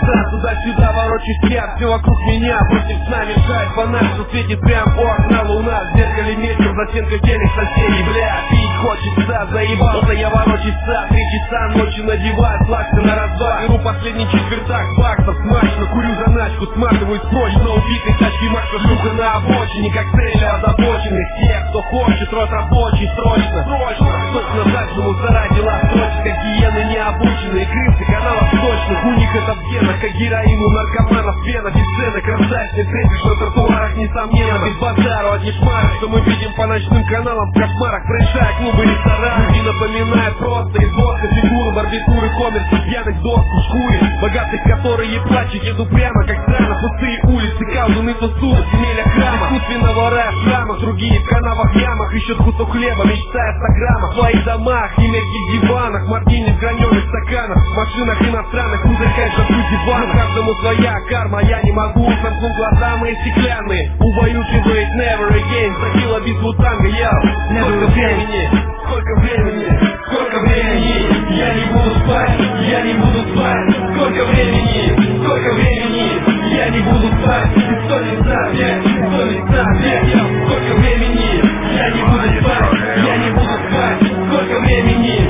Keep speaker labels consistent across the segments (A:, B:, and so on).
A: часа, туда-сюда ворочусь я, все вокруг меня против сна мешает фонарь, что светит прям у окна луна. В зеркале метр, за стенкой телек соседей, бля, пить хочется, заебался я ворочаться. 3 часа ночи надеваю флаксы на разбар, беру последний четвертак баксов, смачно курю заначку, сматываюсь прочь на убитой тачке Макса, сука, на обочине, как цели озабоченных. Тех, кто хочет, рот рабочий, срочно, точно так же мусора дела строчат, как гиены необученные, крысы каналов точных, у них это в генах, как героин у наркоманов, пена без ценок, раздачный встретишь на тротуарах, несомненно, без базару, одни шмары, что мы видим по ночным каналам в кошмарах, трэша, клубы, рестораны, люди напоминают просто из воска фигуры, барбитуры, коммерс, пьяных доску, шкуре, богатых, которые плачут, еду прямо, как странно, пустые улицы, колдуны тусуют, земелья храма, искусственного рая в шрамах, другие в канавах, ямах, ищут кусок хлеба, мечтая о 100 граммах, в своих домах и мягких диванах, мартини в граненых стаканах, в машинах иностранных, музыкой шапку диван, каждому своя карма, я не могу, сомкнуть глаза мои стеклянные, убаюкивает never again, забила битву танго, я, сколько времени, сколько времени, сколько времени, я не буду спать, я не буду спать, сколько времени, я не буду спать, бессонница, блядь, сколько времени, я не буду спать, я не буду спать, сколько времени,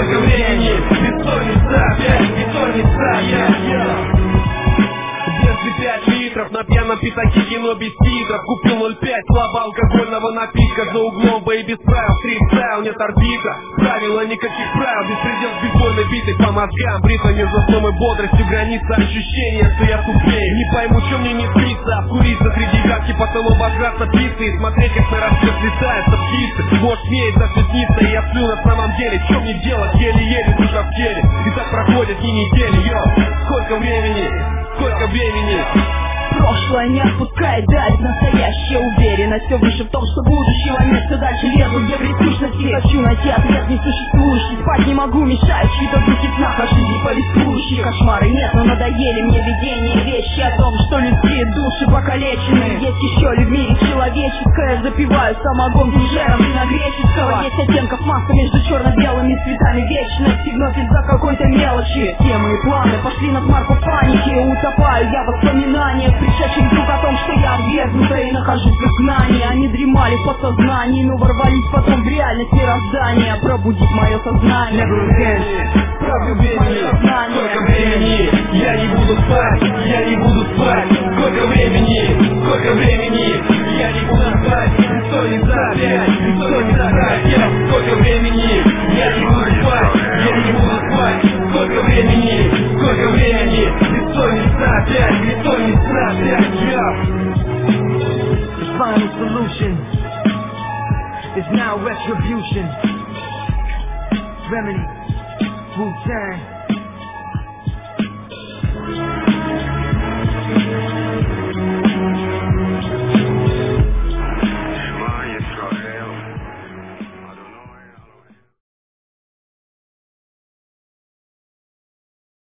A: бессонница, блядь, бессонница, Бензы 5 литров, на пьяном пятаке кино без титров. Купил 0,5 слабо алкогольного напитка. За углом бои без правил, стрит-стайл, нет арбитра. Правила никаких правил, беспредел с бейсбольной битой по мозгам. Бритва между сном и бодростью, граница ощущения, что я тупее. Не пойму, чем мне не спится, обкуриться среди вятки, потом обожраться пиццей и смотреть, как на рассвет летаются птицы. Может, смеет даже снится, и я сплю на самом деле. Чем мне делать, еле-еле душа в теле. И так проходят и недели, сколько времени, сколько времени.
B: Прошлое не отпускает дать, настоящая уверенность все выше в том, что будущего место дальше лезу, где присущности. Хочу найти ответ несуществующий, спать не могу, мешают чьи-то звуки сна, по жизни повествующие. Кошмары нет, но надоели мне видения, вещи о том, что людские души покалечены. Есть еще ли в мире человеческое, запиваю самогон фужером виногреческого. Есть оттенков масса между черно-белыми цветами вечности, вновь из-за какой-то мелочи. Темы и планы пошли на смарку паники, утопаю я в воспоминаниях, пришедших вдруг о том, что я отвергнута и нахожусь в изгнании. Они дремали в подсознании, но ворвались потом в реальность мироздания. Пробудить мое сознание, пробудить мое сознание.
A: Сколько времени, я не буду спать, я не буду спать. Сколько времени, я не буду спать. Бессонница, блядь, бессонница, сколько времени, я не буду спать, я не буду спать. Сколько времени, бессонница, блядь, бессонница, блядь,
C: The final solution is now retribution. Remedy, Wu-Tang.